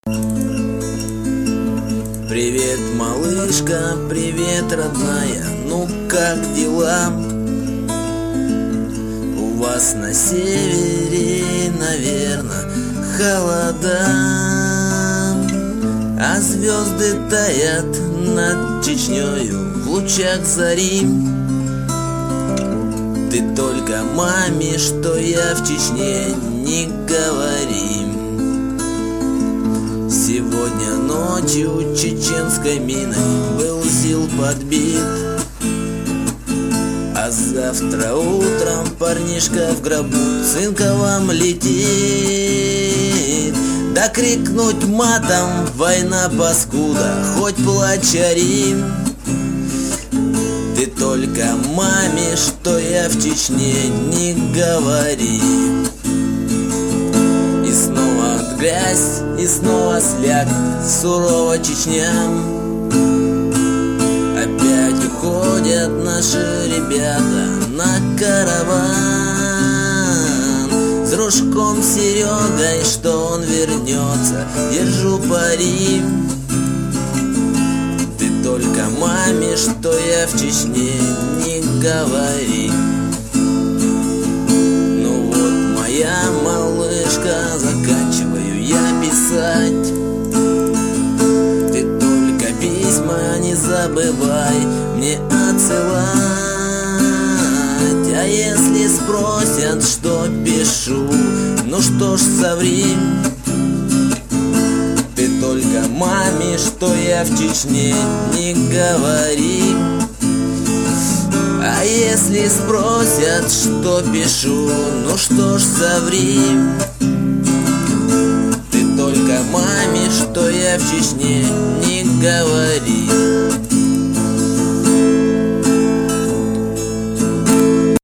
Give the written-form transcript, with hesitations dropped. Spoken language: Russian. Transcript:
Привет, малышка, привет, родная, ну как дела? У вас на севере, наверное, холода, а звезды таят над Чечнёю в лучах зари. Ты только маме, что я в Чечне, не говори. Сегодня ночью чеченской миной был ЗИЛ подбит, а завтра утром парнишка в гробу цинковом летит. Да крикнуть матом: война, паскуда, хоть плачь ори. Ты только маме, что я в Чечне, не говори. И снова грязь, и снова слякоть, сурова Чечня. Опять уходят наши ребята на караван. С дружком Серегой, что он вернется, держу пари. Ты только маме, что я в Чечне, не говори. Ну вот, моя малышка, заканчиваю я писать. Ты только письма не забывай мне отсылать. А если спросят, что пишу, ну что ж, соври. Ты только маме, что я в Чечне, не говори. А если спросят, что пишу, ну что ж, соври. Ты только маме, что я в Чечне, не говори.